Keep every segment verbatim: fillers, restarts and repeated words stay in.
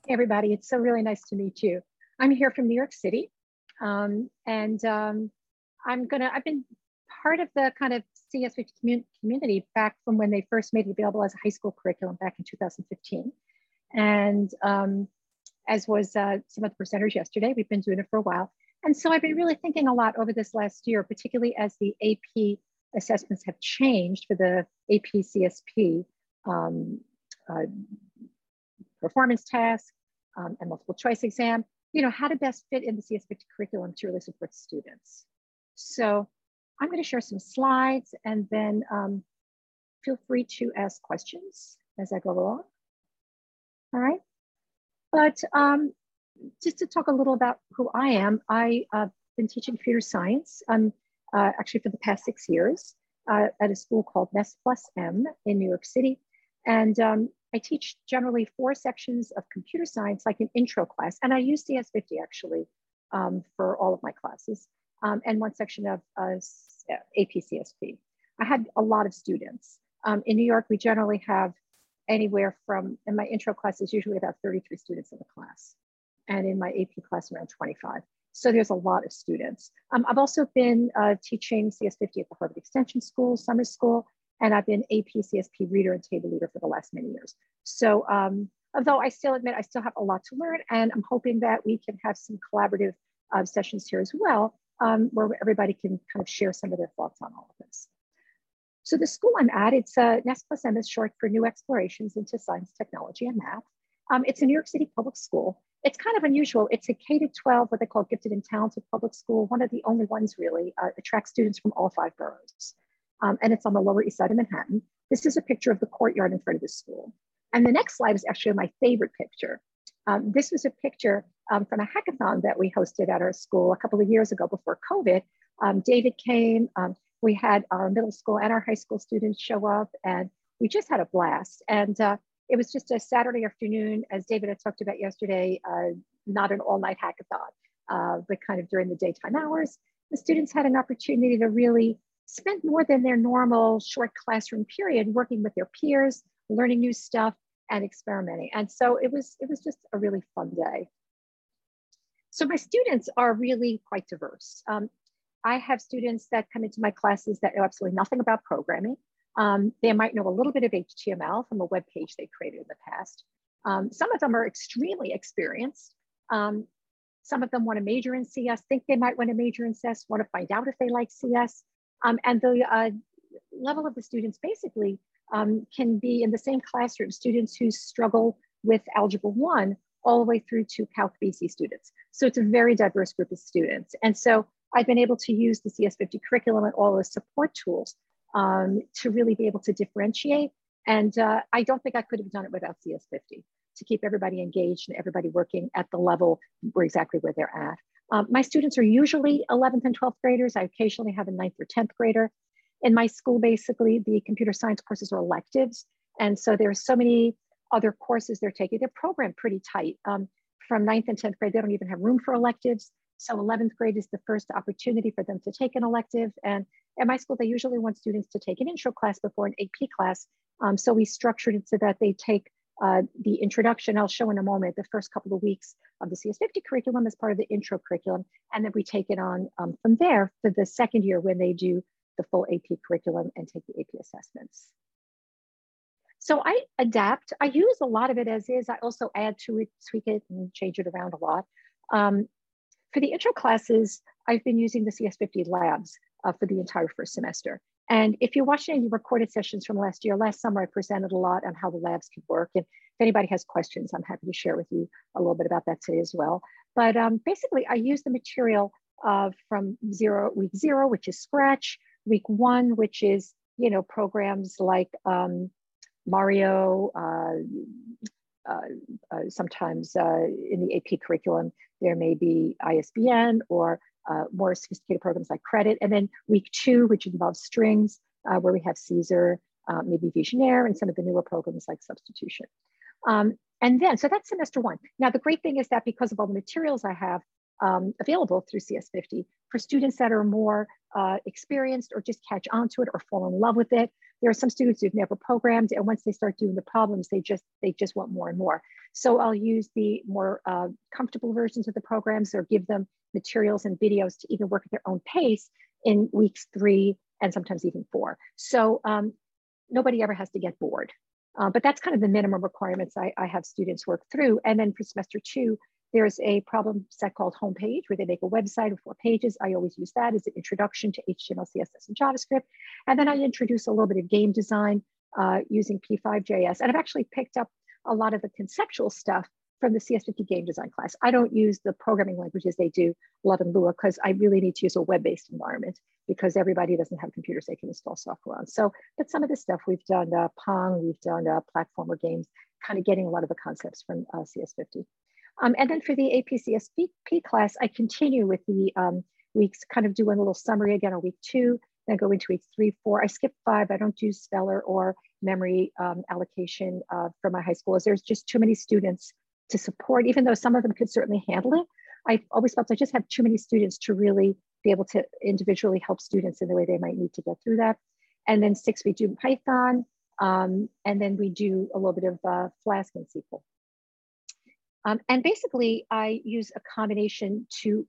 Hey everybody, it's so really nice to meet you. I'm here from New York City, um, and um, I'm gonna. I've been part of the kind of C S fifty commun community back from when they first made it available as a high school curriculum back in two thousand fifteen, and um, as was uh, some of the presenters yesterday, we've been doing it for a while, and so I've been really thinking a lot over this last year, particularly as the A P assessments have changed for the A P C S P. Um, uh, performance task, um, and multiple choice exam, you know, how to best fit in the C S fifty curriculum to really support students. So I'm going to share some slides and then um, feel free to ask questions as I go along. All right. But um, just to talk a little about who I am, I've uh, been teaching computer science um, uh, actually for the past six years uh, at a school called Nest Plus M in New York City. And um, I teach generally four sections of computer science, like an intro class, and I use C S fifty actually um, for all of my classes, um, and one section of uh, A P C S P. I had a lot of students. Um, in New York, we generally have anywhere from, in my intro class is usually about thirty-three students in the class, and in my A P class around twenty-five. So there's a lot of students. Um, I've also been uh, teaching C S fifty at the Harvard Extension School, summer school, and I've been A P C S P reader and table leader for the last many years. So um, although I still admit I still have a lot to learn, and I'm hoping that we can have some collaborative uh, sessions here as well, um, where everybody can kind of share some of their thoughts on all of this. So the school I'm at, it's uh, Nest Plus M is short for New Explorations into Science, Technology, and Math. Um, it's a New York City public school. It's kind of unusual. It's a K to twelve, what they call gifted and talented public school, one of the only ones really, uh, attracts students from all five boroughs. Um, and it's on the Lower East Side of Manhattan. This is a picture of the courtyard in front of the school. And the next slide is actually my favorite picture. Um, this was a picture um, from a hackathon that we hosted at our school a couple of years ago before COVID. Um, David came, um, we had our middle school and our high school students show up, and we just had a blast. And uh, it was just a Saturday afternoon, as David had talked about yesterday, uh, not an all-night hackathon, uh, but kind of during the daytime hours. The students had an opportunity to really spend more than their normal short classroom period working with their peers, learning new stuff, and experimenting. And so it was, it was just a really fun day. So my students are really quite diverse. Um, I have students that come into my classes that know absolutely nothing about programming. Um, they might know a little bit of H T M L from a web page they created in the past. Um, some of them are extremely experienced. Um, some of them want to major in C S, think they might want to major in C S, want to find out if they like C S. Um, and the uh, level of the students basically um, can be in the same classroom, students who struggle with Algebra one all the way through to Calc B C students. So it's a very diverse group of students. And so I've been able to use the C S fifty curriculum and all the support tools um, to really be able to differentiate. And uh, I don't think I could have done it without C S fifty, to keep everybody engaged and everybody working at the level where exactly where they're at. Um, my students are usually eleventh and twelfth graders. I occasionally have a ninth or tenth grader. In my school, basically, the computer science courses are electives. And so there's so many other courses they're taking. They're programmed pretty tight. Um, from ninth and tenth grade, they don't even have room for electives. So eleventh grade is the first opportunity for them to take an elective. And at my school, they usually want students to take an intro class before an A P class. Um, so we structured it so that they take uh, the introduction, I'll show in a moment, the first couple of weeks of the C S fifty curriculum as part of the intro curriculum. And then we take it on um, from there for the second year when they do the full A P curriculum and take the A P assessments. So I adapt. I use a lot of it as is. I also add to it, tweak it, and change it around a lot. Um, for the intro classes, I've been using the C S fifty labs uh, for the entire first semester. And if you watch any recorded sessions from last year, last summer, I presented a lot on how the labs can work. And if anybody has questions, I'm happy to share with you a little bit about that today as well. But um, basically, I use the material uh, from zero, week zero, which is Scratch, week one, which is, you know, programs like um, Mario, uh, uh, uh, sometimes uh, in the A P curriculum, there may be I S B N or uh, more sophisticated programs like Credit. And then week two, which involves strings, uh, where we have Caesar, uh, maybe Visionaire, and some of the newer programs like Substitution. Um, and then, so that's semester one. Now, the great thing is that because of all the materials I have um, available through C S fifty, for students that are more uh, experienced or just catch on to it or fall in love with it, there are some students who've never programmed, and once they start doing the problems, they just they just want more and more. So I'll use the more uh, comfortable versions of the programs, or give them materials and videos to even work at their own pace in weeks three and sometimes even four. So um, nobody ever has to get bored. Uh, but that's kind of the minimum requirements I, I have students work through. And then for semester two, there's a problem set called Homepage, where they make a website with four pages. I always use that as an introduction to H T M L, C S S, and JavaScript. And then I introduce a little bit of game design uh, using P five J S. And I've actually picked up a lot of the conceptual stuff from the C S fifty game design class. I don't use the programming languages they do, Love and Lua, because I really need to use a web-based environment, because everybody doesn't have computers they can install software on. So, but some of the stuff we've done, uh, Pong, we've done uh, platformer games, kind of getting a lot of the concepts from uh, C S fifty. Um, and then for the A P C S P class, I continue with the um, weeks, kind of doing a little summary again on week two, then go into week three, four. I skip five. I don't do speller or memory um, allocation uh, for my high school, as there's just too many students to support, even though some of them could certainly handle it. I always felt I just have too many students to really be able to individually help students in the way they might need to get through that. And then six, we do Python, um, and then we do a little bit of uh, Flask and S Q L. Um, and basically, I use a combination to,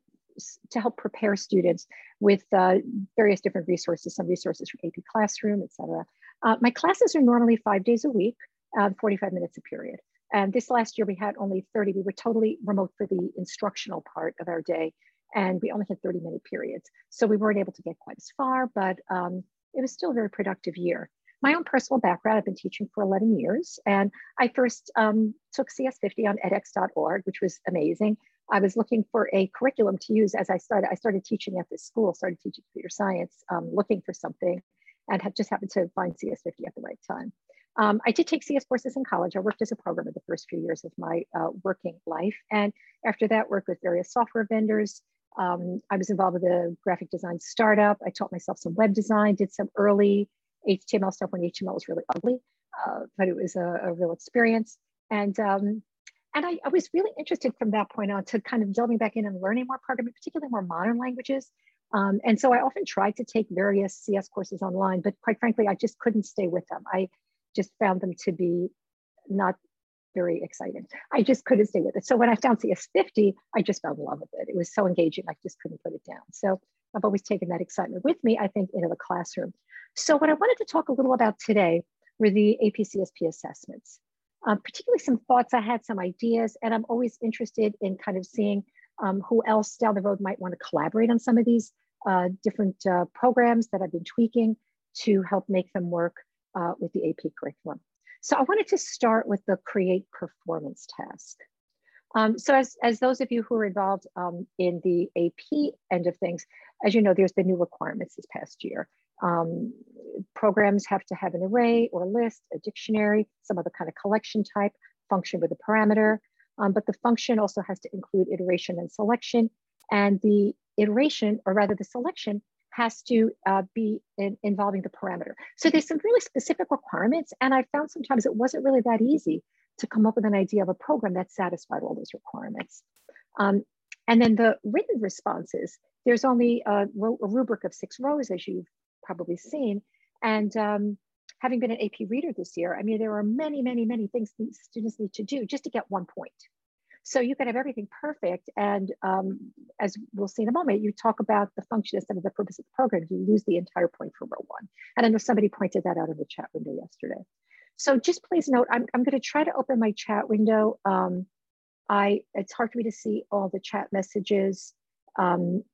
to help prepare students with uh, various different resources, some resources from A P Classroom, et cetera. Uh, my classes are normally five days a week, uh, forty-five minutes a period. And this last year we had only thirty. We were totally remote for the instructional part of our day, and we only had thirty minute periods. So we weren't able to get quite as far, but um, it was still a very productive year. My own personal background, I've been teaching for eleven years, and I first um, took C S fifty on edX dot org, which was amazing. I was looking for a curriculum to use as I started. I started teaching at this school, started teaching computer science, um, looking for something, and had just happened to find C S fifty at the right time. Um, I did take C S courses in college. I worked as a programmer the first few years of my uh, working life. And after that, worked with various software vendors. Um, I was involved with a graphic design startup. I taught myself some web design, did some early H T M L stuff when H T M L was really ugly, uh, but it was a, a real experience. And, um, and I, I was really interested from that point on to kind of delving back in and learning more programming, particularly more modern languages. Um, and so I often tried to take various C S courses online, but quite frankly, I just couldn't stay with them. I just found them to be not very exciting. I just couldn't stay with it. So when I found C S fifty, I just fell in love with it. It was so engaging, I just couldn't put it down. So I've always taken that excitement with me, I think, into the classroom. So what I wanted to talk a little about today were the A P C S P assessments, um, particularly some thoughts I had, some ideas, and I'm always interested in kind of seeing um, who else down the road might want to collaborate on some of these uh, different uh, programs that I've been tweaking to help make them work Uh, with the A P curriculum. So I wanted to start with the create performance task. Um, so as, as those of you who are involved um, in the A P end of things, as you know, there's been new requirements this past year. Um, programs have to have an array or list, a dictionary, some other kind of collection type, function with a parameter, um, but the function also has to include iteration and selection, and the iteration, or rather the selection, has to uh, be in, involving the parameter. So there's some really specific requirements, and I found sometimes it wasn't really that easy to come up with an idea of a program that satisfied all those requirements. Um, and then the written responses, there's only a, a rubric of six rows, as you've probably seen. And um, having been an A P reader this year, I mean, there are many, many, many things these students need to do just to get one point. So you can have everything perfect. And um, as we'll see in a moment, you talk about the function instead of the purpose of the program, you lose the entire point for row one. And I know somebody pointed that out in the chat window yesterday. So just please note, I'm, I'm gonna try to open my chat window. Um, I, it's hard for me to see all the chat messages. Um,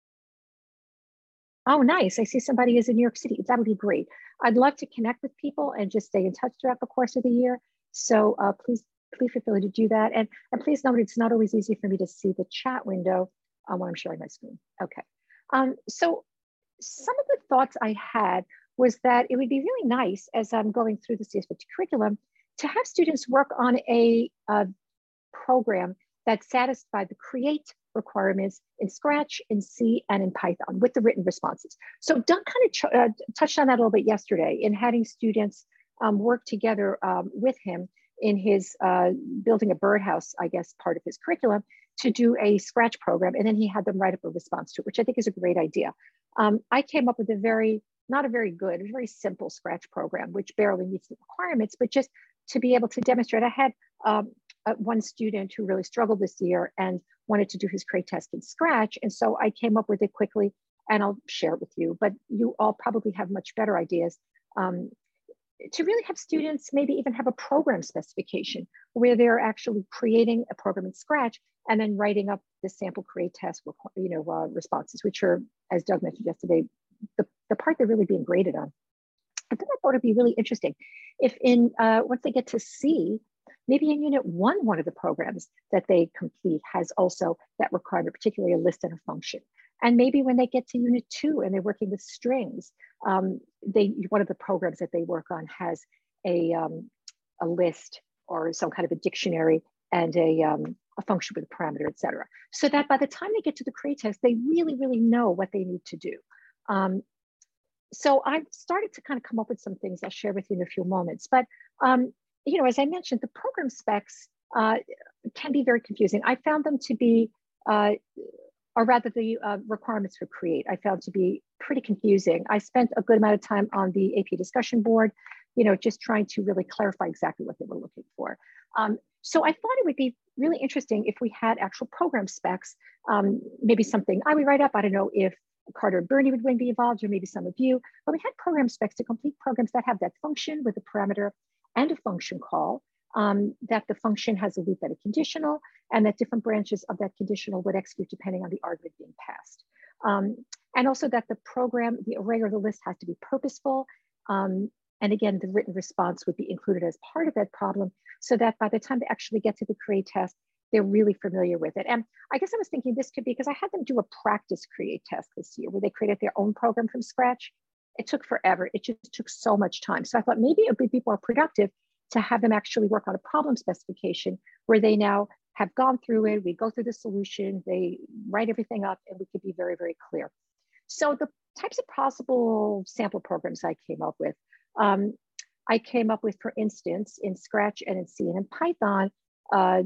oh, nice, I see somebody is in New York City. That would be great. I'd love to connect with people and just stay in touch throughout the course of the year. So uh, please, please feel free to do that. And, and please note, it's not always easy for me to see the chat window uh, when I'm sharing my screen. Okay, um, so some of the thoughts I had was that it would be really nice as I'm going through the C S fifty curriculum to have students work on a, a program that satisfied the create requirements in Scratch, in C, and in Python with the written responses. So Doug kind of uh, touched on that a little bit yesterday in having students um, work together um, with him in his uh, building a birdhouse, I guess, part of his curriculum to do a Scratch program. And then he had them write up a response to it, which I think is a great idea. Um, I came up with a very not a very good, a very simple Scratch program, which barely meets the requirements, but just to be able to demonstrate. I had um, uh, one student who really struggled this year and wanted to do his crate test in Scratch. And so I came up with it quickly, and I'll share it with you, but you all probably have much better ideas. Um, to really have students maybe even have a program specification where they're actually creating a program in Scratch and then writing up the sample crate test, you know, uh, responses, which are, as Doug mentioned yesterday, the, the part they're really being graded on. I think I thought it'd be really interesting if in, uh, once they get to C, maybe in unit one, one of the programs that they complete has also that requirement, particularly a list and a function. And maybe when they get to unit two and they're working with strings, um, they one of the programs that they work on has a, um, a list or some kind of a dictionary and a, um, a function with a parameter, et cetera. So that by the time they get to the crate test, they really, really know what they need to do. Um, so I've started to kind of come up with some things I'll share with you in a few moments. But, um, you know, as I mentioned, the program specs uh, can be very confusing. I found them to be, uh, or rather the uh, requirements for CREATE, I found to be pretty confusing. I spent a good amount of time on the A P discussion board, you know, just trying to really clarify exactly what they were looking for. Um, so I thought it would be really interesting if we had actual program specs, um, maybe something I would write up. I don't know if Carter and Bernie would be involved, or maybe some of you, but we had program specs to complete programs that have that function with a parameter and a function call, um, that the function has a loop that is conditional, and that different branches of that conditional would execute depending on the argument being passed. Um, and also that the program, the array or the list has to be purposeful. Um, and again, the written response would be included as part of that problem so that by the time they actually get to the CREATE test, they're really familiar with it. And I guess I was thinking this could be, because I had them do a practice CREATE test this year where they created their own program from scratch. It took forever. It just took so much time. So I thought maybe it would be more productive to have them actually work on a problem specification where they now have gone through it, we go through the solution, they write everything up, and we could be very, very clear. So the types of possible sample programs I came up with, um, I came up with, for instance, in Scratch and in C and in Python, uh,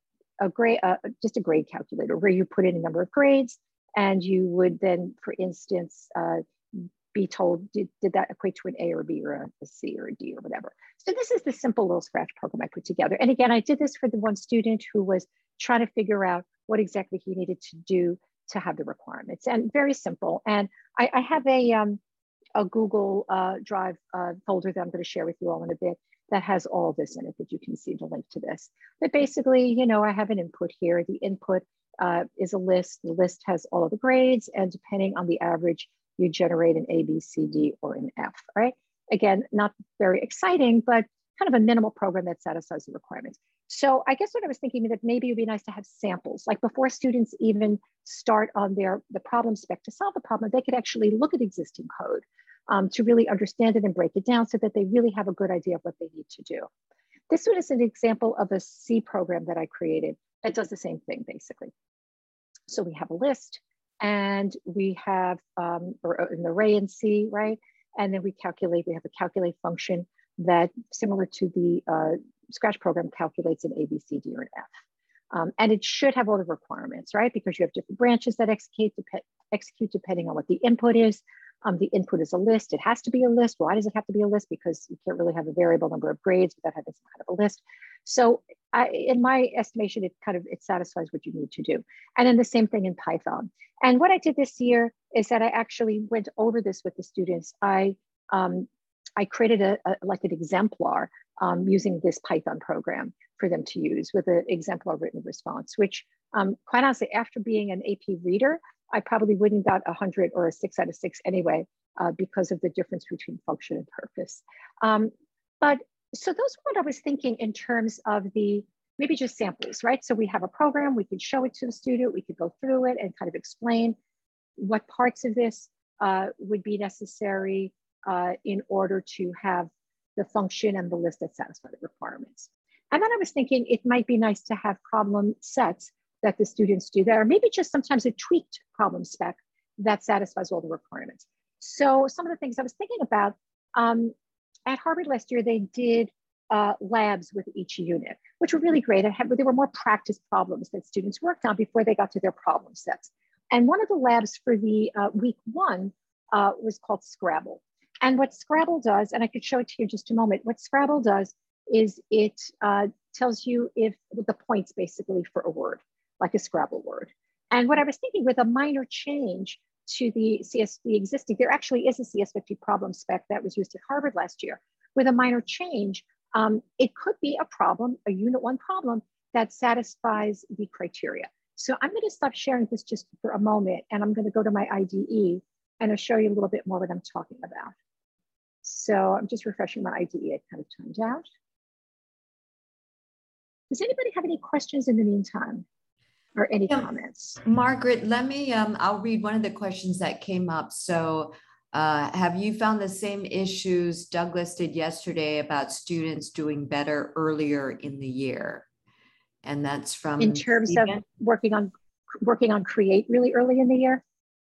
a grade, uh, just a grade calculator where you put in a number of grades and you would then, for instance, uh, be told, did, did that equate to an A or a B or a, a C or a D or whatever. So this is the simple little Scratch program I put together. And again, I did this for the one student who was trying to figure out what exactly he needed to do to have the requirements, and very simple. And I, I have a, um, a Google uh, Drive uh, folder that I'm going to share with you all in a bit that has all this in it, that you can see the link to this. But basically, you know, I have an input here. The input uh, is a list. The list has all of the grades, and depending on the average, you generate an A, B, C, D, or an F, right? Again, not very exciting, but kind of a minimal program that satisfies the requirements. So I guess what I was thinking that maybe it would be nice to have samples, like before students even start on their the problem spec to solve the problem, they could actually look at existing code um, to really understand it and break it down so that they really have a good idea of what they need to do. This one is an example of a C program that I created that does the same thing, basically. So we have a list, and we have um, or an array in C, right? And then we calculate, we have a calculate function that, similar to the uh, Scratch program, calculates an A, B, C, D, or an F. Um, and it should have all the requirements, right? Because you have different branches that execute, dep execute depending on what the input is. Um, the input is a list. It has to be a list. Why does it have to be a list? Because you can't really have a variable number of grades without having some kind of a list. So I, in my estimation, it kind of, it satisfies what you need to do. And then the same thing in Python. And what I did this year is that I actually went over this with the students. I, um, I created a, a like an exemplar um, using this Python program for them to use with an exemplar written response, which um, quite honestly, after being an A P reader, I probably wouldn't got a hundred or a six out of six anyway, uh, because of the difference between function and purpose. Um, but so those are what I was thinking in terms of the maybe just samples, right? So we have a program, we could show it to the student, we could go through it and kind of explain what parts of this uh, would be necessary uh, in order to have the function and the list that satisfy the requirements. And then I was thinking it might be nice to have problem sets that the students do that, or maybe just sometimes a tweaked problem spec that satisfies all the requirements. So some of the things I was thinking about, um, at Harvard last year, they did uh, labs with each unit, which were really great. And there were more practice problems that students worked on before they got to their problem sets. And one of the labs for the uh, week one uh, was called Scrabble. And what Scrabble does, and I could show it to you in just a moment, what Scrabble does is it uh, tells you if the points basically for a word, like a Scrabble word. And what I was thinking with a minor change to the C S, the existing, there actually is a C S fifty problem spec that was used at Harvard last year. With a minor change, um, it could be a problem, a unit one problem that satisfies the criteria. So I'm going to stop sharing this just for a moment, and I'm going to go to my I D E and I'll show you a little bit more what I'm talking about. So I'm just refreshing my I D E. I kind of timed out. Does anybody have any questions in the meantime or any yeah, comments? Margaret, let me, um, I'll read one of the questions that came up. So uh, have you found the same issues Doug listed yesterday about students doing better earlier in the year? And that's from in terms Stephen. of working on working on Create really early in the year?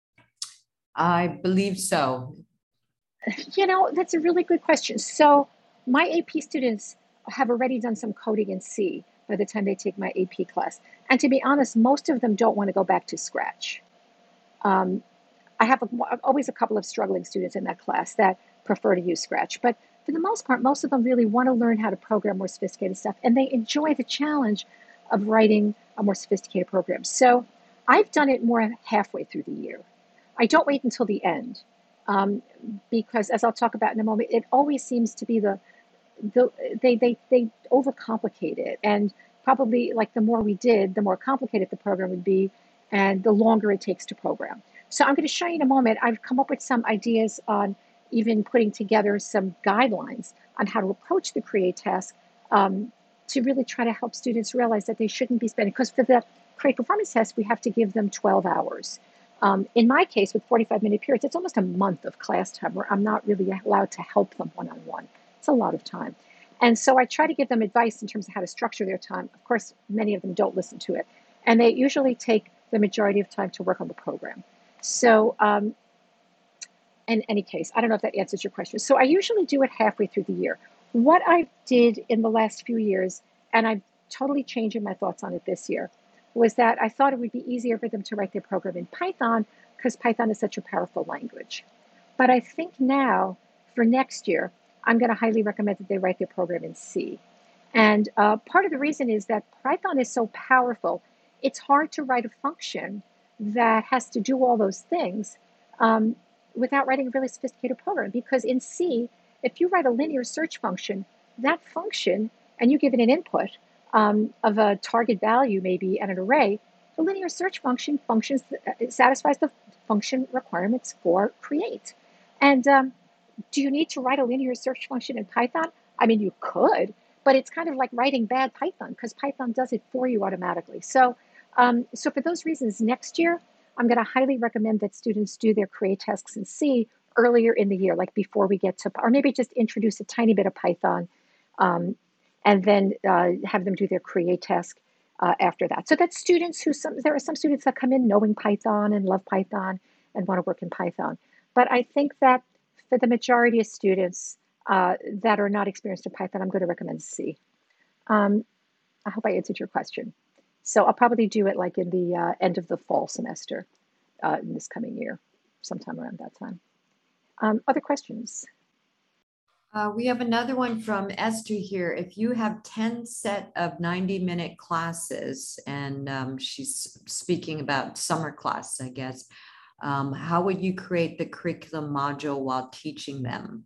I believe so. You know, that's a really good question. So my A P students have already done some coding in C by the time they take my A P class. And to be honest, most of them don't want to go back to scratch. Um, I have a, always a couple of struggling students in that class that prefer to use Scratch. But for the most part, most of them really want to learn how to program more sophisticated stuff. And they enjoy the challenge of writing a more sophisticated program. So I've done it more halfway through the year. I don't wait until the end. Um, because as I'll talk about in a moment, it always seems to be the, the they, they, they overcomplicate it. And probably like the more we did, the more complicated the program would be and the longer it takes to program. So I'm going to show you in a moment, I've come up with some ideas on even putting together some guidelines on how to approach the Create task um, to really try to help students realize that they shouldn't be spending, because for the Create performance test, we have to give them twelve hours. Um, in my case, with forty-five minute periods, it's almost a month of class time where I'm not really allowed to help them one-on-one. It's a lot of time. And so I try to give them advice in terms of how to structure their time. Of course, many of them don't listen to it. And they usually take the majority of time to work on the program. So um, in any case, I don't know if that answers your question. So I usually do it halfway through the year. What I did in the last few years, and I'm totally changing my thoughts on it this year, was that I thought it would be easier for them to write their program in Python because Python is such a powerful language. But I think now, for next year, I'm going to highly recommend that they write their program in C. And uh, part of the reason is that Python is so powerful, it's hard to write a function that has to do all those things um, without writing a really sophisticated program. Because in C, if you write a linear search function, that function, and you give it an input um, of a target value maybe and an array, the linear search function functions, it satisfies the function requirements for Create. And um, do you need to write a linear search function in Python? I mean, you could, but it's kind of like writing bad Python because Python does it for you automatically. So, um, so for those reasons, next year, I'm going to highly recommend that students do their Create tasks in C earlier in the year, like before we get to, or maybe just introduce a tiny bit of Python um, and then uh, have them do their Create task uh, after that. So that's students who, some, there are some students that come in knowing Python and love Python and want to work in Python. But I think that for the majority of students uh, that are not experienced in Python, I'm going to recommend C. Um, I hope I answered your question. So I'll probably do it like in the uh, end of the fall semester uh, in this coming year, sometime around that time. Um, other questions? Uh, we have another one from Esther here. If you have ten set of ninety minute classes, and um, she's speaking about summer class, I guess, um, how would you create the curriculum module while teaching them?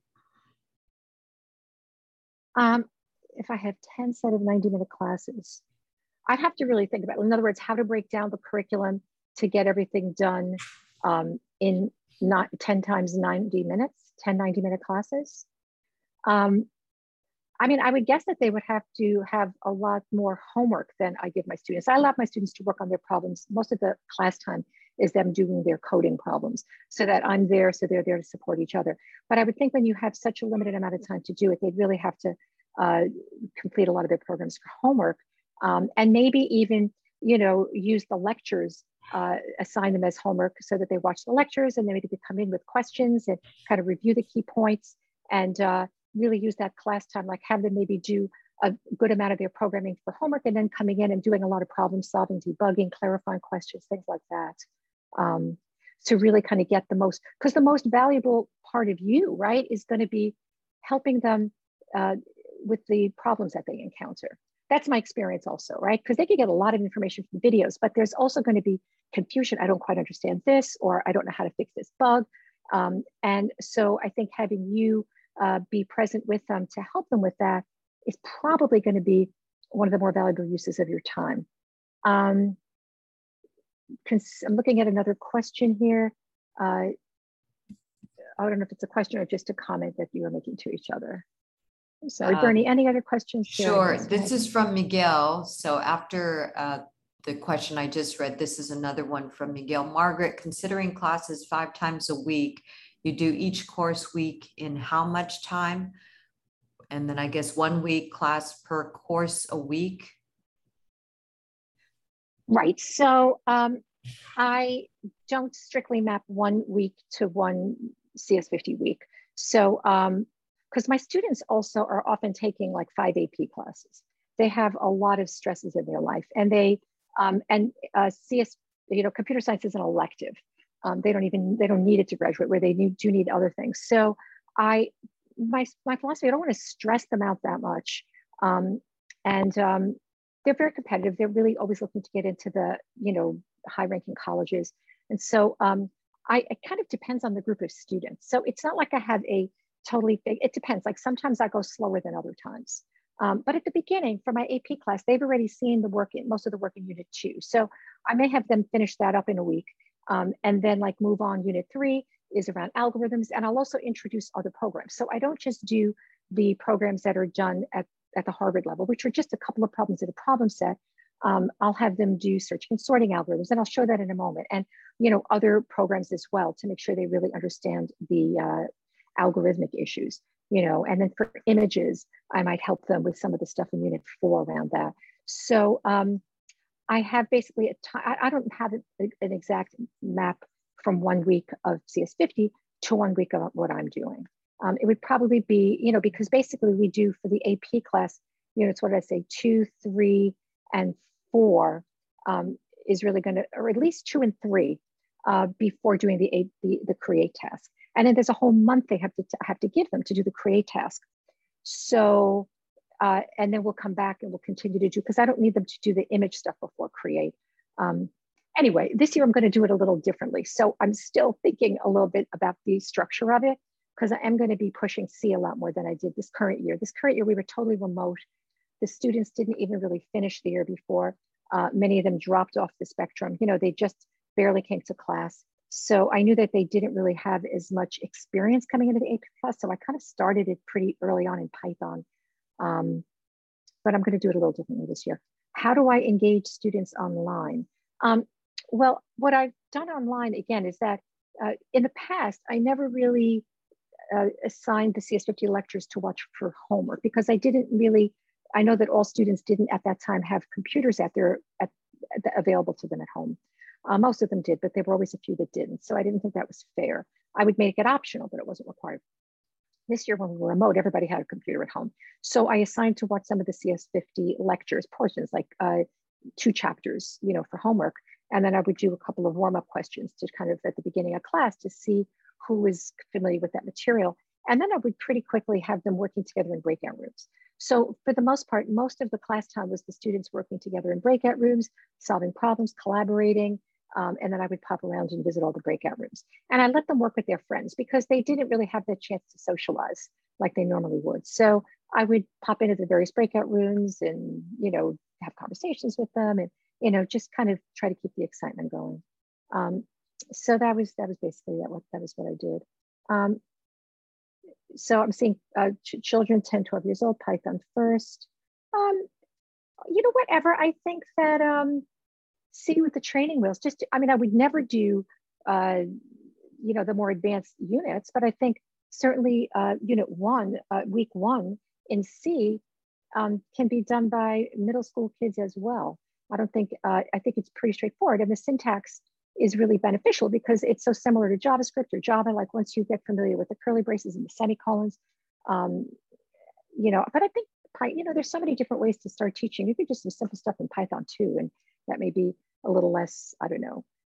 Um, if I have ten set of ninety minute classes, I'd have to really think about it. In other words, how to break down the curriculum to get everything done um, in not ten times ninety minutes, ten ninety minute classes. Um, I mean, I would guess that they would have to have a lot more homework than I give my students. I allow my students to work on their problems. Most of the class time is them doing their coding problems so that I'm there, so they're there to support each other. But I would think when you have such a limited amount of time to do it, they'd really have to uh, complete a lot of their programs for homework um, and maybe even, you know, use the lectures, uh, assign them as homework so that they watch the lectures and then maybe they come in with questions and kind of review the key points and uh, really use that class time, like have them maybe do a good amount of their programming for homework and then coming in and doing a lot of problem solving, debugging, clarifying questions, things like that. Um, to really kind of get the most, because the most valuable part of you, right, is going to be helping them uh, with the problems that they encounter. That's my experience also, right? Because they can get a lot of information from videos, but there's also going to be confusion. I don't quite understand this, or I don't know how to fix this bug. Um, and so I think having you uh, be present with them to help them with that is probably going to be one of the more valuable uses of your time. Um, I'm looking at another question here. Uh, I don't know if it's a question or just a comment that you are making to each other. So Bernie, um, any other questions? Sure. This is from Miguel. So after uh, the question I just read, this is another one from Miguel. Margaret, considering classes five times a week, you do each course week in how much time? And then I guess one week class per course a week. Right. So um, I don't strictly map one week to one C S fifty week. So, um, because my students also are often taking like five A P classes. They have a lot of stresses in their life, and they um, and uh, C S, you know, computer science is an elective. Um, they don't even they don't need it to graduate, where they need, do need other things. So, I my my philosophy, I don't want to stress them out that much, um, and um, they're very competitive. They're really always looking to get into the, you know, high-ranking colleges, and so um, I it kind of depends on the group of students. So it's not like I have a totally big, it depends. Like sometimes I go slower than other times. Um, but at the beginning for my A P class, they've already seen the work in most of the work in unit two. So I may have them finish that up in a week, um, and then like move on. Unit three is around algorithms, and I'll also introduce other programs. So I don't just do the programs that are done at, at the Harvard level, which are just a couple of problems in a problem set. Um, I'll have them do search and sorting algorithms, and I'll show that in a moment. And, you know, other programs as well to make sure they really understand the uh, algorithmic issues, you know. And then for images, I might help them with some of the stuff in unit four around that. So um, I have basically a time, I don't have an exact map from one week of C S fifty to one week of what I'm doing. Um, it would probably be, you know, because basically we do for the A P class units, what did I say, two, three, and four um, is really going to, or at least two and three uh, before doing the, the the create task. And then there's a whole month they have to have to give them to do the create task. So, uh, and then we'll come back and we'll continue to do, because I don't need them to do the image stuff before create. Um, anyway, this year I'm going to do it a little differently. So I'm still thinking a little bit about the structure of it, because I am going to be pushing C a lot more than I did this current year. This current year, we were totally remote. The students didn't even really finish the year before. Uh, many of them dropped off the spectrum. You know, they just barely came to class. So I knew that they didn't really have as much experience coming into the A P class. So I kind of started it pretty early on in Python. Um, but I'm going to do it a little differently this year. How do I engage students online? Um, well, what I've done online, again, is that uh, in the past, I never really uh, assigned the C S fifty lectures to watch for homework, because I didn't really, I know that all students didn't at that time have computers at their, at, at, available to them at home. Uh, most of them did, but there were always a few that didn't. So I didn't think that was fair. I would make it optional, but it wasn't required. This year when we were remote, everybody had a computer at home. So I assigned to watch some of the C S fifty lectures, portions, like uh, two chapters, you know, for homework. And then I would do a couple of warm-up questions to kind of at the beginning of class to see who was familiar with that material. And then I would pretty quickly have them working together in breakout rooms. So for the most part, most of the class time was the students working together in breakout rooms, solving problems, collaborating, um, and then I would pop around and visit all the breakout rooms. And I let them work with their friends, because they didn't really have the chance to socialize like they normally would. So I would pop into the various breakout rooms and, you know, have conversations with them, and, you know, just kind of try to keep the excitement going. Um, so that was, that was basically that, what, that was what I did. Um, So I'm seeing uh, ch children ten, twelve years old, Python first. Um, you know, whatever. I think that um, see with the training wheels, just, I mean, I would never do, uh, you know, the more advanced units, but I think certainly uh, unit one, uh, week one in C um, can be done by middle school kids as well. I don't think, uh, I think it's pretty straightforward. And the syntax is really beneficial because it's so similar to JavaScript or Java. Like once you get familiar with the curly braces and the semicolons, um, you know, but I think, you know, there's so many different ways to start teaching. You could just do simple stuff in Python too. And that may be a little less, I don't know,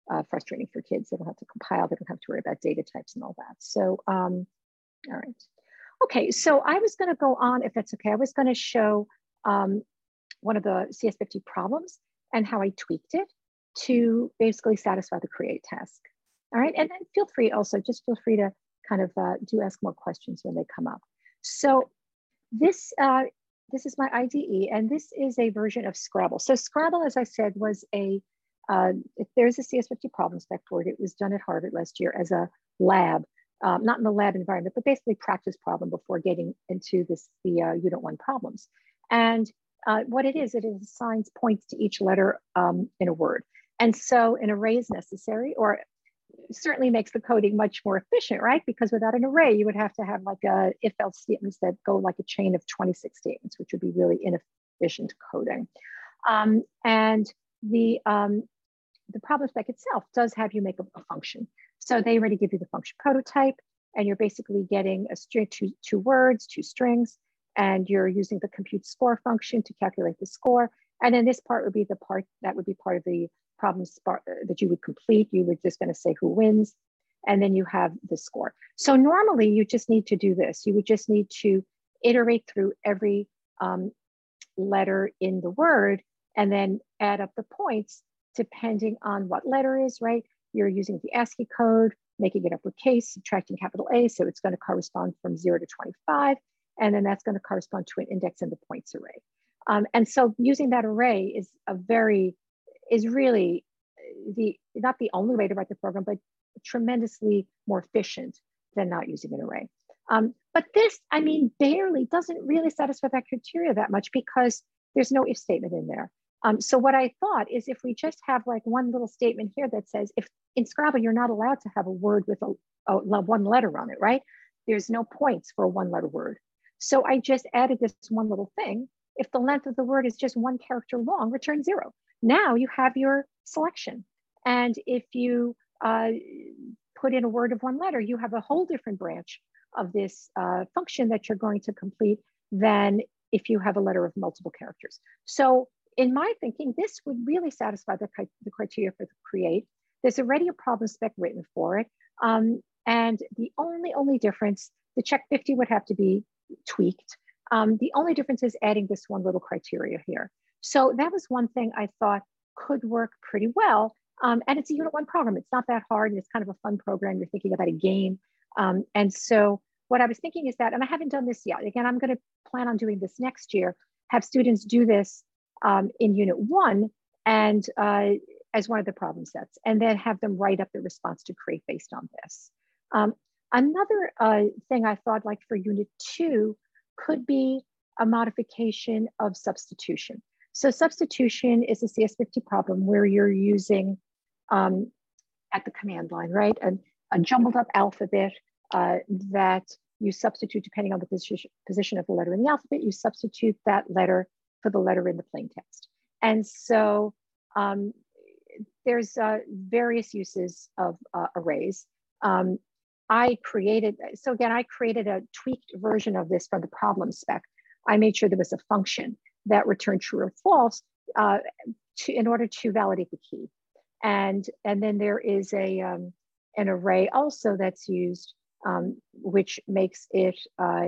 uh, frustrating for kids. They don't have to compile, they don't have to worry about data types and all that. So, um, all right. Okay, so I was gonna go on, if that's okay, I was gonna show um, one of the C S fifty problems and how I tweaked it to basically satisfy the create task. All right, and then feel free also, just feel free to kind of uh, do ask more questions when they come up. So this, uh, this is my I D E, and this is a version of Scrabble. So Scrabble, as I said, was a, uh, if there's a C S fifty problem spec for it, it was done at Harvard last year as a lab, um, not in the lab environment, but basically practice problem before getting into this, the uh, Unit one problems. And uh, what it is, it assigns points to each letter um, in a word. And so an array is necessary, or certainly makes the coding much more efficient, right? Because without an array, you would have to have like a if-else statements that go like a chain of twenty-six statements, which would be really inefficient coding. Um, and the, um, the problem spec itself does have you make a, a function. So they already give you the function prototype, and you're basically getting a string, two, two words, two strings, and you're using the compute score function to calculate the score. And then this part would be the part that would be part of the problem that you would complete. You were just going to say who wins, and then you have the score. So normally you just need to do this. You would just need to iterate through every um, letter in the word and then add up the points depending on what letter is, right? You're using the ASCII code, making it uppercase, subtracting capital A, so it's going to correspond from zero to twenty-five, and then that's going to correspond to an index in the points array. Um, and so using that array is a very, is really the, not the only way to write the program, but tremendously more efficient than not using an array. Um, but this, I mean, barely doesn't really satisfy that criteria that much because there's no if statement in there. Um, so what I thought is if we just have like one little statement here that says, if in Scrabble, you're not allowed to have a word with a, a one letter on it, right? There's no points for a one letter word. So I just added this one little thing. If the length of the word is just one character long, return zero. Now you have your selection. And if you uh, put in a word of one letter, you have a whole different branch of this uh, function that you're going to complete than if you have a letter of multiple characters. So in my thinking, this would really satisfy the, the criteria for the create. There's already a problem spec written for it. Um, and the only, only difference, the check fifty would have to be tweaked. Um, the only difference is adding this one little criteria here. So that was one thing I thought could work pretty well. Um, and it's a unit one program. It's not that hard, and it's kind of a fun program. You're thinking about a game. Um, and so what I was thinking is that, and I haven't done this yet. Again, I'm going to plan on doing this next year, have students do this um, in unit one and uh, as one of the problem sets, and then have them write up the response to create based on this. Um, another uh, thing I thought like for unit two could be a modification of substitution. So substitution is a C S fifty problem where you're using um, at the command line, right? A, a jumbled up alphabet uh, that you substitute depending on the position, position of the letter in the alphabet, you substitute that letter for the letter in the plain text. And so um, there's uh, various uses of uh, arrays. Um, I created, so again, I created a tweaked version of this from the problem spec. I made sure there was a function that returned true or false uh, to, in order to validate the key. And, and then there is a, um, an array also that's used, um, which makes it uh,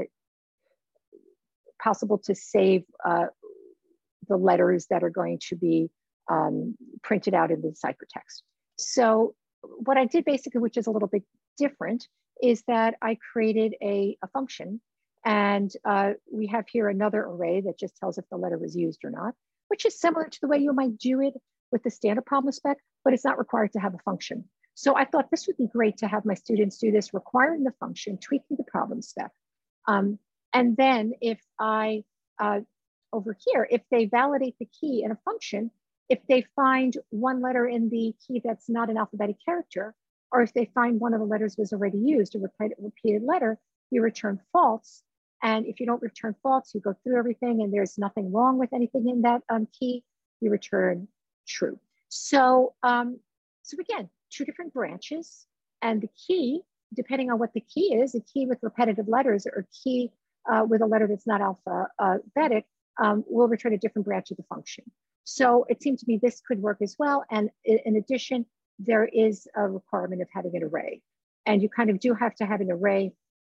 possible to save uh, the letters that are going to be um, printed out in the ciphertext. So what I did basically, which is a little bit different, is that I created a, a function. And uh, we have here another array that just tells if the letter was used or not, which is similar to the way you might do it with the standard problem spec, but it's not required to have a function. So I thought this would be great to have my students do this, requiring the function, tweaking the problem spec. Um, and then if I, uh, over here, if they validate the key in a function, if they find one letter in the key that's not an alphabetic character, or if they find one of the letters was already used, a repeated, repeated letter, you return false. And if you don't return false, you go through everything and there's nothing wrong with anything in that um, key, you return true. So, um, so again, two different branches, and the key, depending on what the key is, a key with repetitive letters or a key uh, with a letter that's not alphabetic um, will return a different branch of the function. So it seemed to me this could work as well. And in addition, there is a requirement of having an array. And you kind of do have to have an array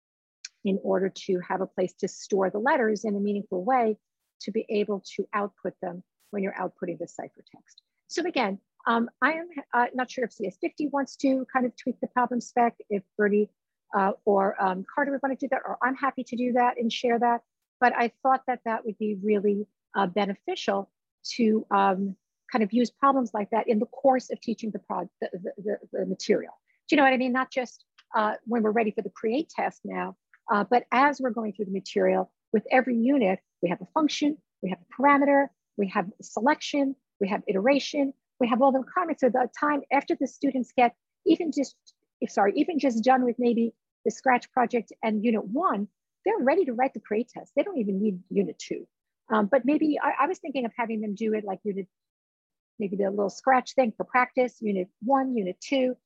in order to have a place to store the letters in a meaningful way to be able to output them when you're outputting the ciphertext. So again, um, I am uh, not sure if C S fifty wants to kind of tweak the problem spec, if Bertie uh, or um, Carter would want to do that, or I'm happy to do that and share that. But I thought that that would be really uh, beneficial to um, kind of use problems like that in the course of teaching the, prod, the, the, the, the material. Do you know what I mean? Not just uh, when we're ready for the create test now, uh, but as we're going through the material, with every unit, we have a function, we have a parameter, we have selection, we have iteration, we have all the requirements. So the time after the students get even just, sorry, even just done with maybe the Scratch project and unit one, they're ready to write the create test. They don't even need unit two. Um, but maybe I, I was thinking of having them do it like unit, maybe the little Scratch thing for practice, unit one, unit two.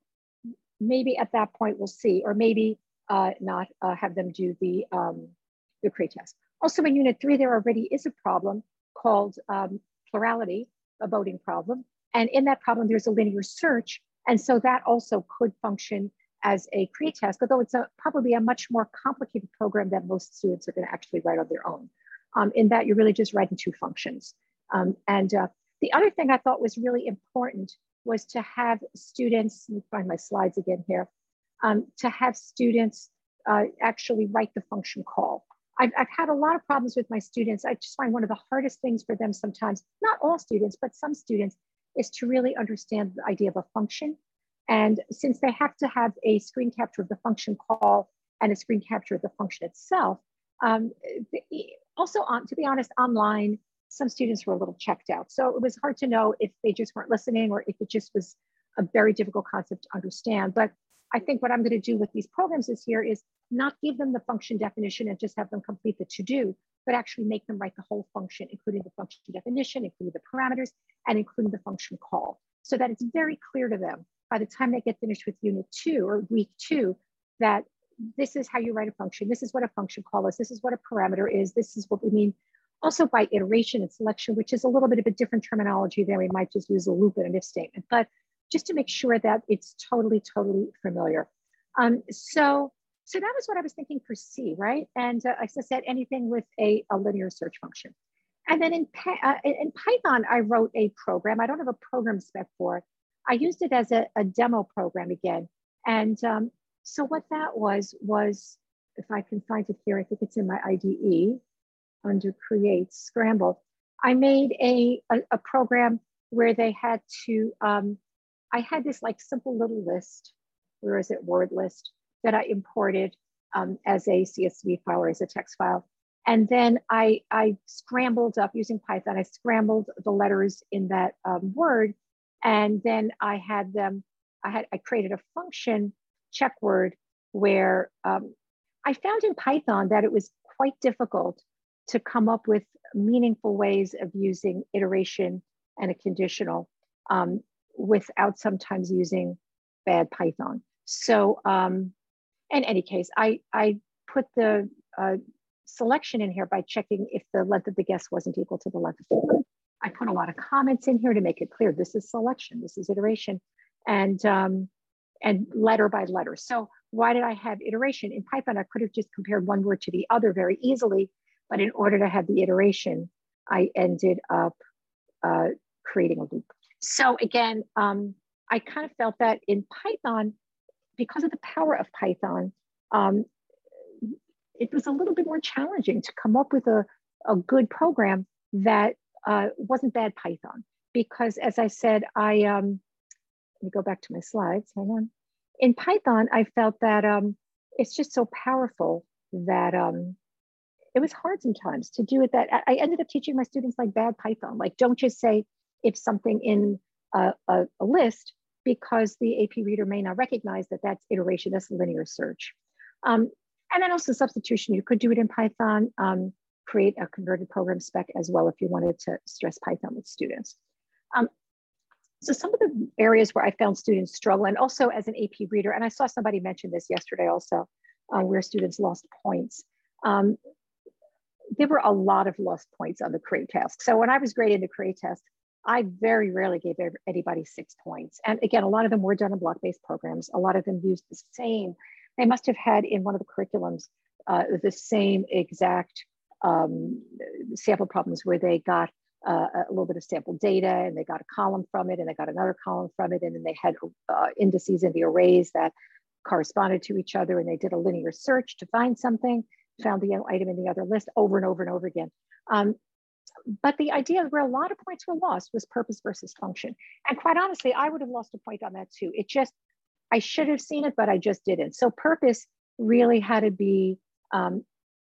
Maybe at that point we'll see, or maybe uh, not uh, have them do the, um, the create test. Also in unit three, there already is a problem called um, plurality, a voting problem. And in that problem, there's a linear search. And so that also could function as a create test, although it's a, probably a much more complicated program that most students are gonna actually write on their own. Um, in that you're really just writing two functions. Um, and uh, the other thing I thought was really important was to have students, let me find my slides again here, um, to have students uh, actually write the function call. I've, I've had a lot of problems with my students. I just find one of the hardest things for them sometimes, not all students, but some students, is to really understand the idea of a function. And since they have to have a screen capture of the function call and a screen capture of the function itself, um, also on, to be honest, online, some students were a little checked out. So it was hard to know if they just weren't listening or if it just was a very difficult concept to understand. But I think what I'm going to do with these programs this year is not give them the function definition and just have them complete the to-do, but actually make them write the whole function, including the function definition, including the parameters, and including the function call, so that it's very clear to them by the time they get finished with unit two or week two, that this is how you write a function. This is what a function call is. This is what a parameter is. This is what we mean. Also by iteration and selection, which is a little bit of a different terminology than we might just use a loop and an if statement, but just to make sure that it's totally, totally familiar. Um, so, so that was what I was thinking for C, right? And uh, as I said, anything with a, a linear search function. And then in, uh, in Python, I wrote a program. I don't have a program spec for it. I used it as a, a demo program again. And um, so what that was, was, if I can find it here, I think it's in my I D E under create scramble. I made a, a, a program where they had to, um, I had this like simple little list, where is it, word list, that I imported um, as a C S V file or as a text file. And then I, I scrambled up using Python, I scrambled the letters in that um, word. And then I had them, I had, I created a function, check word, where um, I found in Python that it was quite difficult to come up with meaningful ways of using iteration and a conditional um, without sometimes using bad Python. So um, in any case, I, I put the uh, selection in here by checking if the length of the guess wasn't equal to the length of the word. I put a lot of comments in here to make it clear, this is selection, this is iteration, and, um, and letter by letter. So why did I have iteration? In Python, I could have just compared one word to the other very easily, but in order to have the iteration, I ended up uh, creating a loop. So again, um, I kind of felt that in Python, because of the power of Python, um, it was a little bit more challenging to come up with a, a good program that uh, wasn't bad Python. Because as I said, I, um, let me go back to my slides, hang on. In Python, I felt that um, it's just so powerful that um, it was hard sometimes to do it. That I ended up teaching my students like bad Python, like don't just say if something in a, a, a list, because the A P reader may not recognize that that's iteration, that's linear search. Um, and then also substitution, you could do it in Python, um, create a converted program spec as well if you wanted to stress Python with students. Um, so some of the areas where I found students struggle, and also as an A P reader, and I saw somebody mention this yesterday also, uh, where students lost points. Um, there were a lot of lost points on the create task. So when I was grading the create test, I very rarely gave anybody six points. And again, a lot of them were done in block-based programs. A lot of them used the same. They must have had in one of the curriculums uh, the same exact um, sample problems where they got uh, a little bit of sample data and they got a column from it and they got another column from it. And then they had uh, indices in the arrays that corresponded to each other. And they did a linear search to find something, found the item in the other list over and over and over again. Um, But the idea where a lot of points were lost was purpose versus function. And quite honestly, I would have lost a point on that too. It just, I should have seen it, but I just didn't. So purpose really had to be um,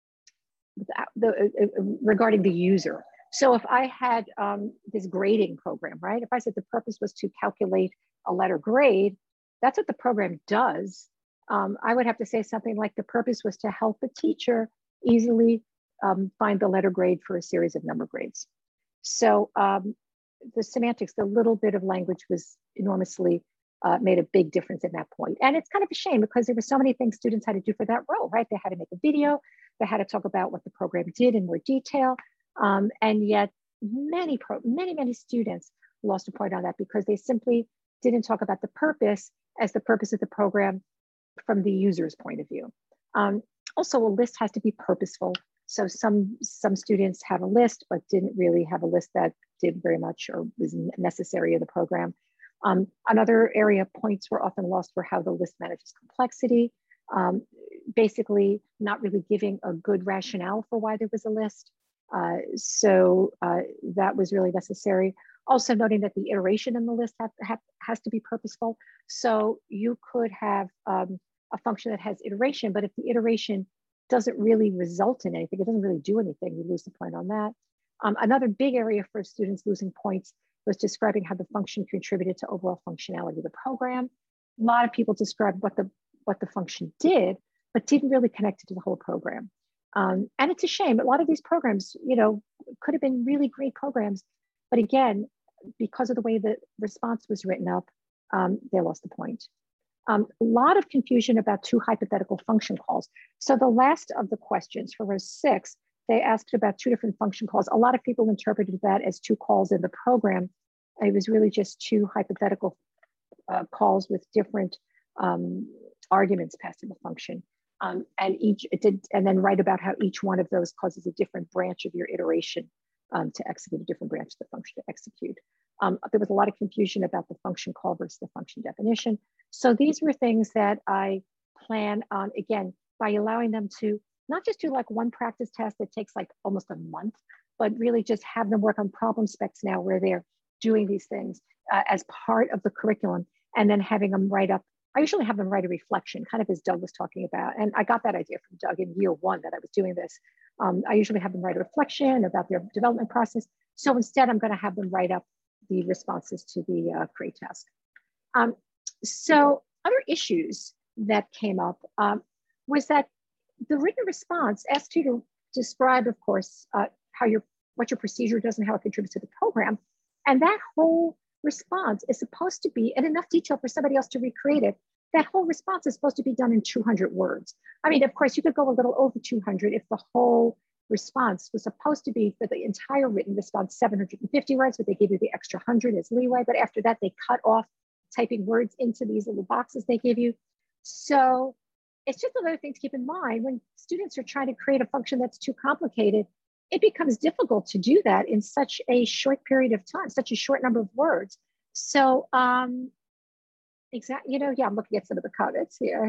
the, the, uh, regarding the user. So if I had um, this grading program, right? If I said the purpose was to calculate a letter grade, that's what the program does. Um, I would have to say something like the purpose was to help the teacher easily Um, find the letter grade for a series of number grades. So um, the semantics, the little bit of language was enormously, uh, made a big difference in that point. And it's kind of a shame because there were so many things students had to do for that role, right? They had to make a video, they had to talk about what the program did in more detail. Um, and yet many, pro many, many students lost a point on that because they simply didn't talk about the purpose as the purpose of the program from the user's point of view. Um, also, a list has to be purposeful. So some, some students have a list, but didn't really have a list that did very much or was necessary in the program. Um, another area points were often lost for how the list manages complexity. Um, basically not really giving a good rationale for why there was a list. Uh, so uh, that was really necessary. Also noting that the iteration in the list have, have, has to be purposeful. So you could have um, a function that has iteration, but if the iteration doesn't really result in anything, it doesn't really do anything, you lose the point on that. Um, another big area for students losing points was describing how the function contributed to overall functionality of the program. A lot of people described what the, what the function did, but didn't really connect it to the whole program. Um, and it's a shame, a lot of these programs, you know, could have been really great programs, but again, because of the way the response was written up, um, they lost the point. Um, a lot of confusion about two hypothetical function calls. So the last of the questions for row six, they asked about two different function calls. A lot of people interpreted that as two calls in the program. It was really just two hypothetical uh, calls with different um, arguments passed in the function. Um, and each it did, and then write about how each one of those causes a different branch of your iteration um, to execute a different branch of the function to execute. Um, there was a lot of confusion about the function call versus the function definition. So these were things that I plan on, again, by allowing them to not just do like one practice test that takes like almost a month, but really just have them work on problem specs now where they're doing these things uh, as part of the curriculum and then having them write up. I usually have them write a reflection, kind of as Doug was talking about. And I got that idea from Doug in year one that I was doing this. Um, I usually have them write a reflection about their development process. So instead, I'm going to have them write up the responses to the uh, CRAE test. Um, so other issues that came up um, was that the written response asked you to describe, of course, uh, how your, what your procedure does and how it contributes to the program. And that whole response is supposed to be in enough detail for somebody else to recreate it. That whole response is supposed to be done in two hundred words. I mean, of course, you could go a little over two hundred if the whole response was supposed to be for the entire written response seven hundred fifty words, but they gave you the extra one hundred as leeway. But after that, they cut off typing words into these little boxes they give you. So it's just another thing to keep in mind when students are trying to create a function that's too complicated, it becomes difficult to do that in such a short period of time, such a short number of words. So, um, exactly, you know, yeah, I'm looking at some of the comments here.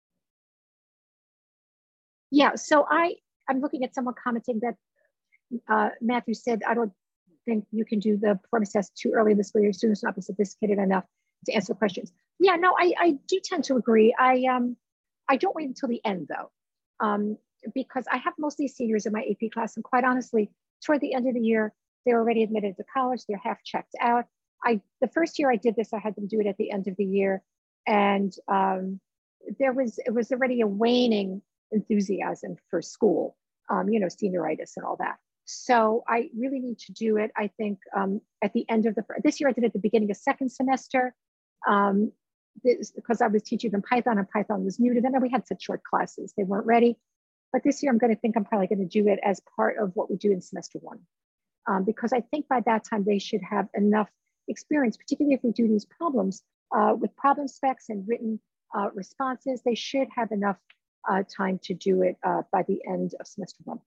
Yeah, so I, I'm looking at someone commenting that uh, Matthew said, I don't think you can do the performance test too early in the school year. Students not be sophisticated enough to answer questions. Yeah, no, I, I do tend to agree. I um, I don't wait until the end though, um, because I have mostly seniors in my A P class, and quite honestly, toward the end of the year, they're already admitted to college. They're half checked out. I the first year I did this, I had them do it at the end of the year, and um, there was it was already a waning enthusiasm for school, um, you know, senioritis and all that. So I really need to do it. I think um, at the end of the this year I did it at the beginning of second semester. Um, this, because I was teaching them Python and Python was new to them and we had such short classes, they weren't ready. But this year I'm going to think I'm probably going to do it as part of what we do in semester one. um, because I think by that time they should have enough experience, particularly if we do these problems uh, with problem specs and written uh, responses. They should have enough uh, time to do it uh, by the end of semester one.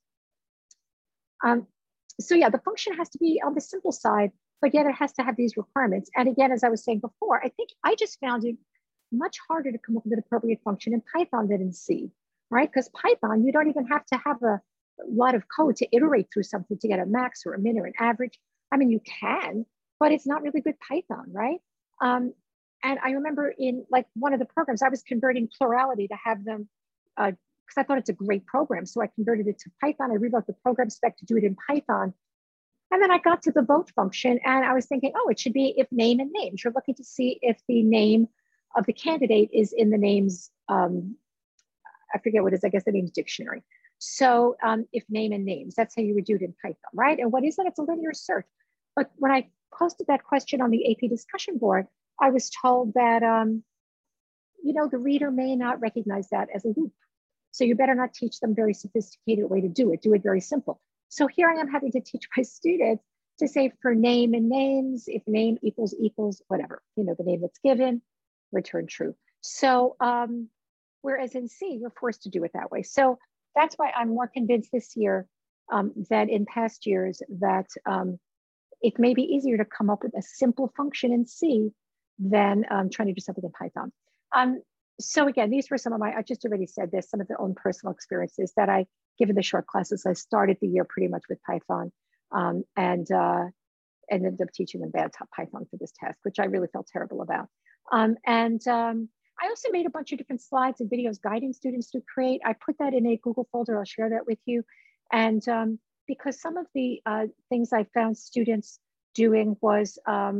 Um, so yeah, the function has to be on the simple side, but yet it has to have these requirements. And again, as I was saying before, I think I just found it much harder to come up with an appropriate function in Python than in C, right? Because Python, you don't even have to have a lot of code to iterate through something to get a max or a min or an average. I mean, you can, but it's not really good Python, right? Um, and I remember in like one of the programs, I was converting plurality to have them, because uh, I thought it's a great program. So I converted it to Python. I rewrote the program spec to do it in Python. And then I got to the vote function and I was thinking, oh, it should be if name and names. You're looking to see if the name of the candidate is in the names, um, I forget what it is, I guess the names dictionary. So um, if name and names, that's how you would do it in Python, right? And what is it? It's a linear search. But when I posted that question on the A P discussion board, I was told that, um, you know, the reader may not recognize that as a loop. So you better not teach them very sophisticated way to do it, do it very simple. So here I am having to teach my students to say for name and names, if name equals equals whatever, you know, the name that's given, return true. So um, whereas in C, you're forced to do it that way. So that's why I'm more convinced this year um, than in past years that um, it may be easier to come up with a simple function in C than um, trying to do something in Python. Um, so again, these were some of my, I just already said this, some of the own personal experiences that I, given the short classes, I started the year pretty much with Python um, and, uh, and ended up teaching them bad top Python for this test, which I really felt terrible about. Um, and um, I also made a bunch of different slides and videos guiding students to create. I put that in a Google folder, I'll share that with you. And um, because some of the uh, things I found students doing was um,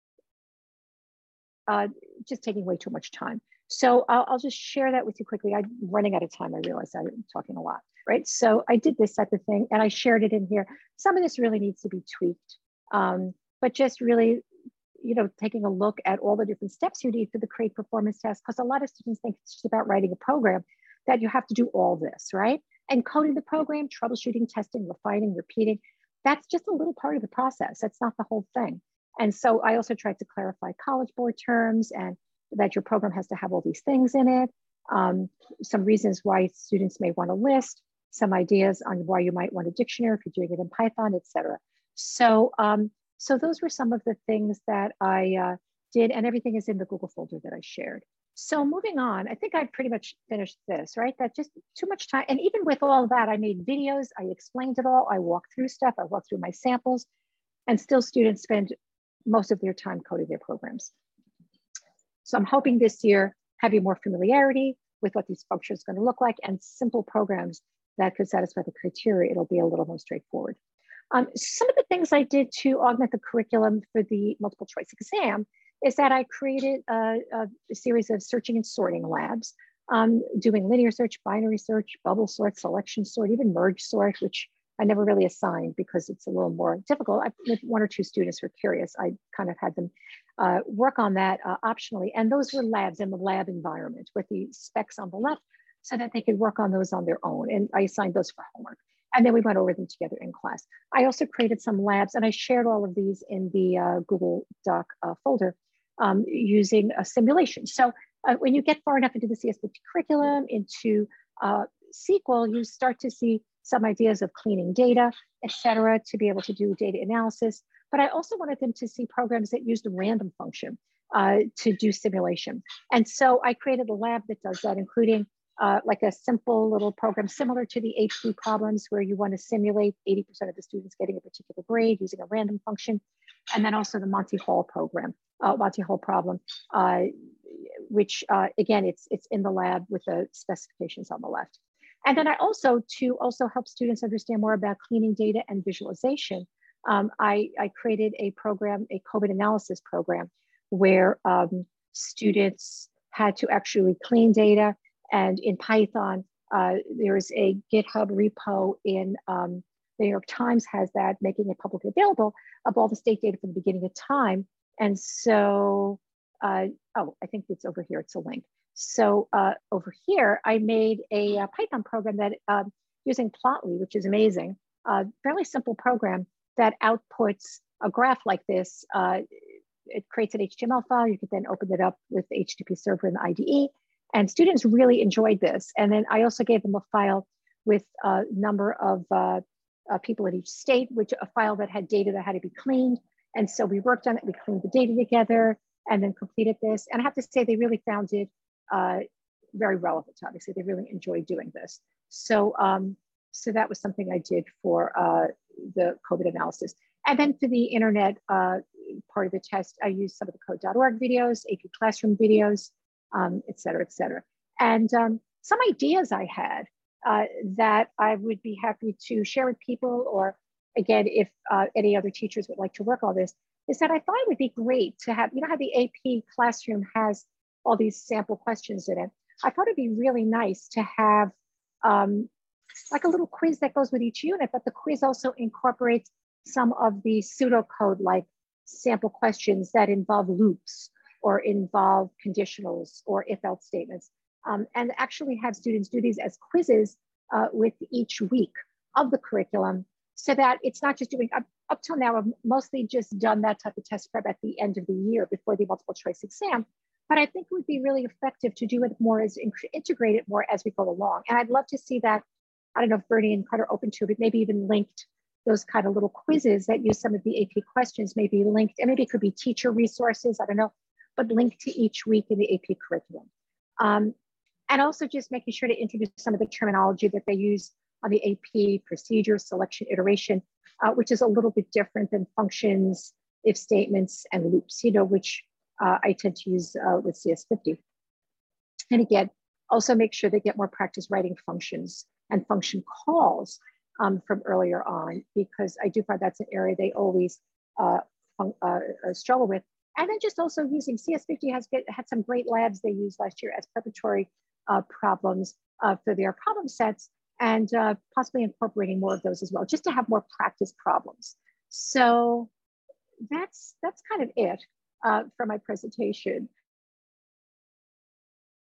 uh, just taking way too much time. So I'll, I'll just share that with you quickly. I'm running out of time. I realize I'm talking a lot, right? So I did this type of thing and I shared it in here. Some of this really needs to be tweaked, um, but just really, you know, taking a look at all the different steps you need for the create performance test, because a lot of students think it's just about writing a program, that you have to do all this, right? And coding the program, troubleshooting, testing, refining, repeating, that's just a little part of the process. That's not the whole thing. And so I also tried to clarify College Board terms and that your program has to have all these things in it, um, some reasons why students may want to list, some ideas on why you might want a dictionary if you're doing it in Python, et cetera. So, um, so those were some of the things that I uh, did, and everything is in the Google folder that I shared. So moving on, I think I pretty much finished this, right? That just too much time. And even with all that, I made videos, I explained it all, I walked through stuff, I walked through my samples, and still students spend most of their time coding their programs. So I'm hoping this year having more familiarity with what these functions are going to look like and simple programs that could satisfy the criteria, it'll be a little more straightforward. Um, some of the things I did to augment the curriculum for the multiple choice exam is that I created a, a series of searching and sorting labs, um, doing linear search, binary search, bubble sort, selection sort, even merge sort, which I never really assigned because it's a little more difficult. I, with one or two students who are curious, I kind of had them uh, work on that uh, optionally. And those were labs in the lab environment with the specs on the left so that they could work on those on their own. And I assigned those for homework. And then we went over them together in class. I also created some labs and I shared all of these in the uh, Google Doc uh, folder um, using a simulation. So uh, when you get far enough into the C S fifty curriculum, into uh, S Q L, you start to see some ideas of cleaning data, et cetera, to be able to do data analysis. But I also wanted them to see programs that used a random function uh, to do simulation. And so I created a lab that does that, including uh, like a simple little program similar to the H P problems where you want to simulate eighty percent of the students getting a particular grade using a random function. And then also the Monty Hall program, uh, Monty Hall problem, uh, which uh, again, it's, it's in the lab with the specifications on the left. And then I also, to also help students understand more about cleaning data and visualization, um, I, I created a program, a COVID analysis program, where um, students had to actually clean data. And in Python, uh, there's a GitHub repo in, um, the New York Times has that, making it publicly available, of all the state data from the beginning of time. And so, uh, oh, I think it's over here, it's a link. So uh, over here, I made a, a Python program that uh, using Plotly, which is amazing, a fairly simple program that outputs a graph like this. Uh, it creates an H T M L file. You could then open it up with the H T T P server in the I D E. And students really enjoyed this. And then I also gave them a file with a number of uh, uh, people in each state, which a file that had data that had to be cleaned. And so we worked on it, we cleaned the data together and then completed this. And I have to say, they really found it uh, very relevant. Obviously, they really enjoyed doing this. So, um, so that was something I did for uh, the COVID analysis. And then for the internet uh, part of the test, I used some of the code dot org videos, A P Classroom videos, um, et cetera, et cetera. And um, some ideas I had uh, that I would be happy to share with people, or again, if uh, any other teachers would like to work on this, is that I thought it would be great to have, you know how the A P Classroom has all these sample questions in it. I thought it'd be really nice to have um, like a little quiz that goes with each unit, but the quiz also incorporates some of the pseudocode like sample questions that involve loops or involve conditionals or if-else statements, um, and actually have students do these as quizzes uh, with each week of the curriculum, so that it's not just doing, up, up till now, I've mostly just done that type of test prep at the end of the year before the multiple choice exam. But I think it would be really effective to do it more as integrate it more as we go along. And I'd love to see that. I don't know if Bernie and Carter are open to it, but maybe even linked those kind of little quizzes that use some of the A P questions, maybe linked, and maybe it could be teacher resources, I don't know, but linked to each week in the A P curriculum. Um, and also just making sure to introduce some of the terminology that they use on the A P procedure, selection, iteration, uh, which is a little bit different than functions, if statements, and loops, you know, which uh, I tend to use uh, with C S fifty. And again, also make sure they get more practice writing functions and function calls um, from earlier on, because I do find that's an area they always uh, uh, uh, struggle with. And then just also using C S fifty has get, had some great labs they used last year as preparatory uh, problems uh, for their problem sets, and uh, possibly incorporating more of those as well, just to have more practice problems. So that's, that's kind of it uh, for my presentation.